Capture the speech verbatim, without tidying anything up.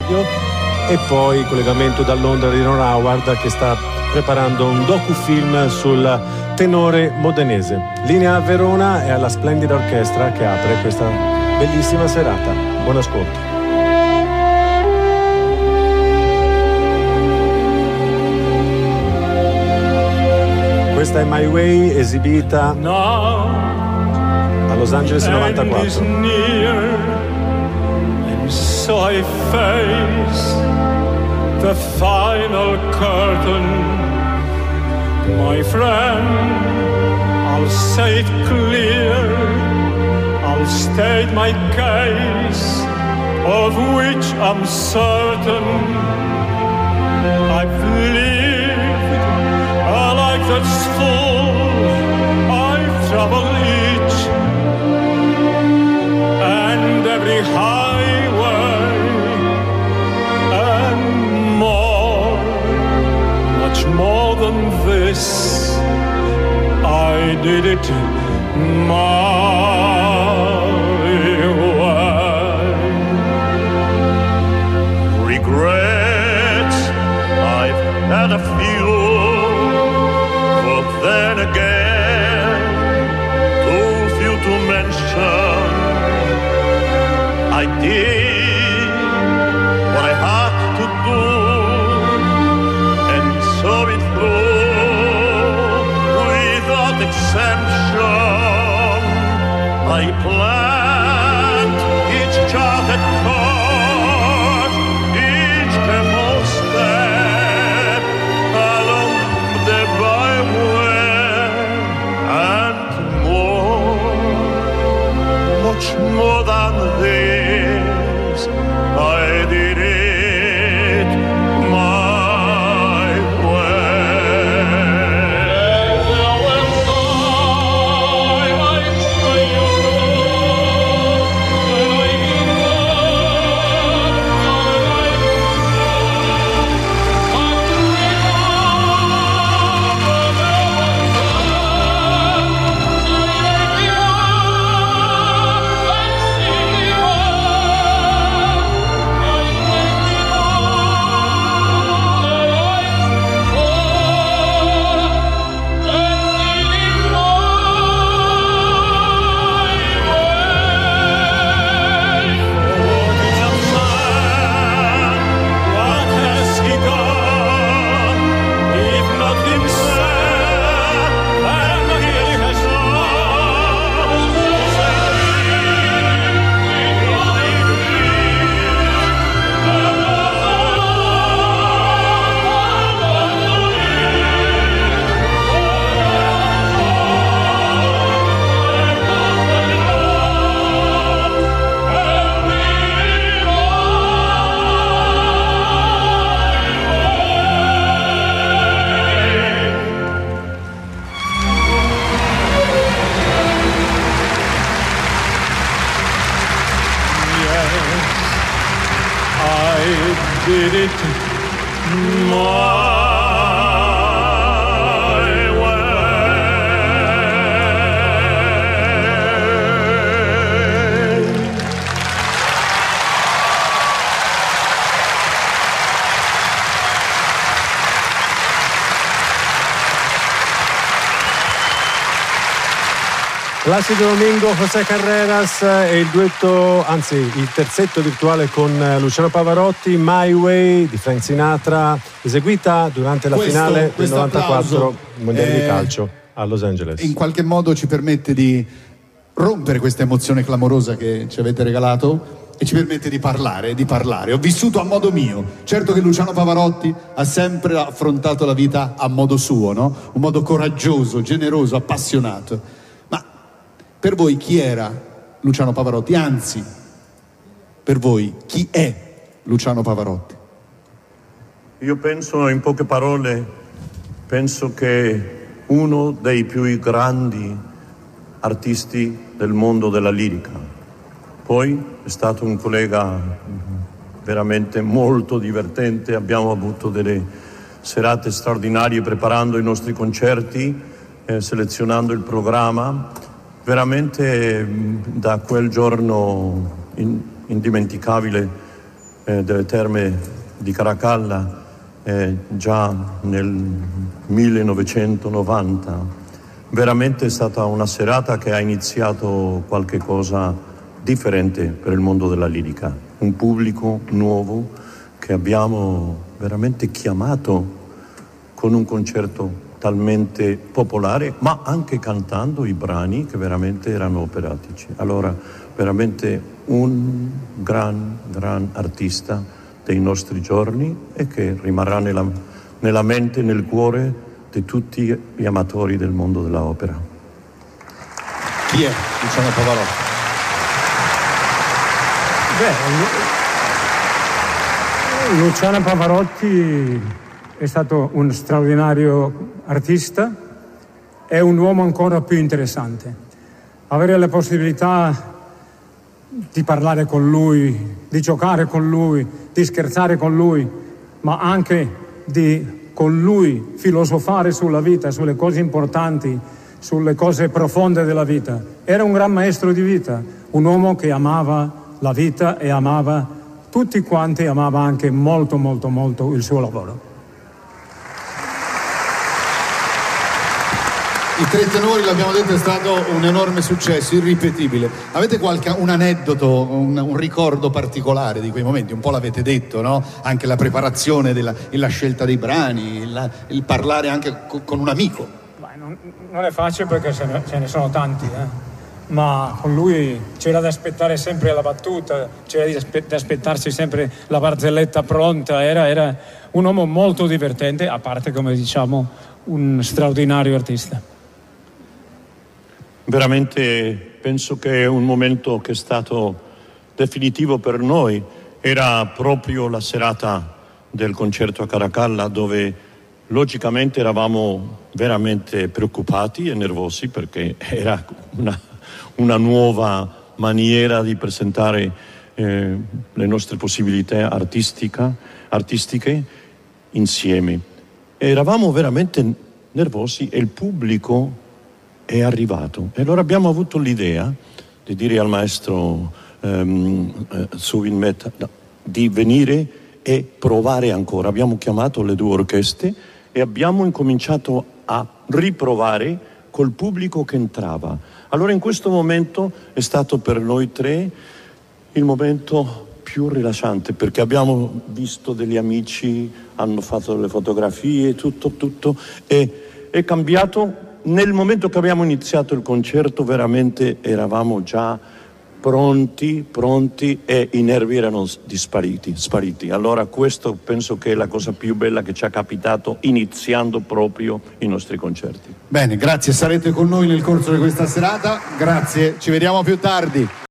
radio, e poi collegamento da Londra di Ron Howard, che sta preparando un docufilm sul tenore modenese. Linea a Verona e alla splendida orchestra che apre questa bellissima serata. Buon ascolto. Questa è My Way, esibita a Los Angeles nel novantaquattro. So I face the final curtain, my friend. I'll say it clear, I'll state my case, of which I'm certain. I've lived a life that's full, I've traveled each and every highway and more, much more than this. I did it my way. Regrets, I've had a few, but then again, too few to mention. I did what I had to do and saw it through without exemption. I planned each charted course, each careful step along the byway, and more, much more than this, I did it my way. There was time I say you and I did it my Plácido Domingo, José Carreras e il duetto, anzi il terzetto virtuale con Luciano Pavarotti, My Way di Frank Sinatra, eseguita durante la questo, finale del questo novantaquattro mondiali eh, di calcio a Los Angeles. In qualche modo ci permette di rompere questa emozione clamorosa che ci avete regalato e ci permette di parlare, di parlare. Ho vissuto a modo mio. Certo che Luciano Pavarotti ha sempre affrontato la vita a modo suo, no? Un modo coraggioso, generoso, appassionato. Per voi chi era Luciano Pavarotti? Anzi, per voi chi è Luciano Pavarotti? Io penso, in poche parole, penso che uno dei più grandi artisti del mondo della lirica. Poi è stato un collega veramente molto divertente, abbiamo avuto delle serate straordinarie preparando i nostri concerti, eh, selezionando il programma. Veramente da quel giorno in, indimenticabile eh, delle terme di Caracalla eh, già nel millenovecentonovanta. Veramente è stata una serata che ha iniziato qualche cosa differente per il mondo della lirica, un pubblico nuovo che abbiamo veramente chiamato con un concerto talmente popolare, ma anche cantando i brani che veramente erano operatici. Allora, veramente un gran, gran artista dei nostri giorni e che rimarrà nella, nella mente e nel cuore di tutti gli amatori del mondo dell'opera. Chi è Luciano Pavarotti? Beh, Luciano Pavarotti è stato un straordinario artista, è un uomo ancora più interessante. Avere la possibilità di parlare con lui, di giocare con lui, di scherzare con lui, ma anche di con lui filosofare sulla vita, sulle cose importanti, sulle cose profonde della vita. Era un gran maestro di vita, un uomo che amava la vita e amava tutti quanti, amava anche molto molto molto il suo lavoro. I Tre Tenori, l'abbiamo detto, è stato un enorme successo, irripetibile. Avete qualche un aneddoto, un, un ricordo particolare di quei momenti? Un po' l'avete detto, no? Anche la preparazione della la scelta dei brani, la, il parlare anche co, con un amico. Beh, non, non è facile perché ce ne, ce ne sono tanti, eh? Ma con lui c'era da aspettare sempre la battuta, c'era da aspettarsi sempre la barzelletta pronta. Era, era un uomo molto divertente, a parte, come diciamo, un straordinario artista. Veramente penso che è un momento che è stato definitivo per noi. Era proprio la serata del concerto a Caracalla, dove logicamente eravamo veramente preoccupati e nervosi, perché era una, una nuova maniera di presentare eh, le nostre possibilità artistica, artistiche insieme. Eravamo veramente nervosi e il pubblico è arrivato, e allora abbiamo avuto l'idea di dire al maestro um, uh, Zubin Mehta di venire e provare ancora. Abbiamo chiamato le due orchestre e abbiamo incominciato a riprovare col pubblico che entrava. Allora in questo momento è stato per noi tre il momento più rilassante, perché abbiamo visto degli amici, hanno fatto delle fotografie, tutto, tutto, e è cambiato. Nel momento che abbiamo iniziato il concerto veramente eravamo già pronti, pronti e i nervi erano dispariti, spariti. Allora questo penso che è la cosa più bella che ci è capitato iniziando proprio i nostri concerti. Bene, grazie, sarete con noi nel corso di questa serata, grazie, ci vediamo più tardi.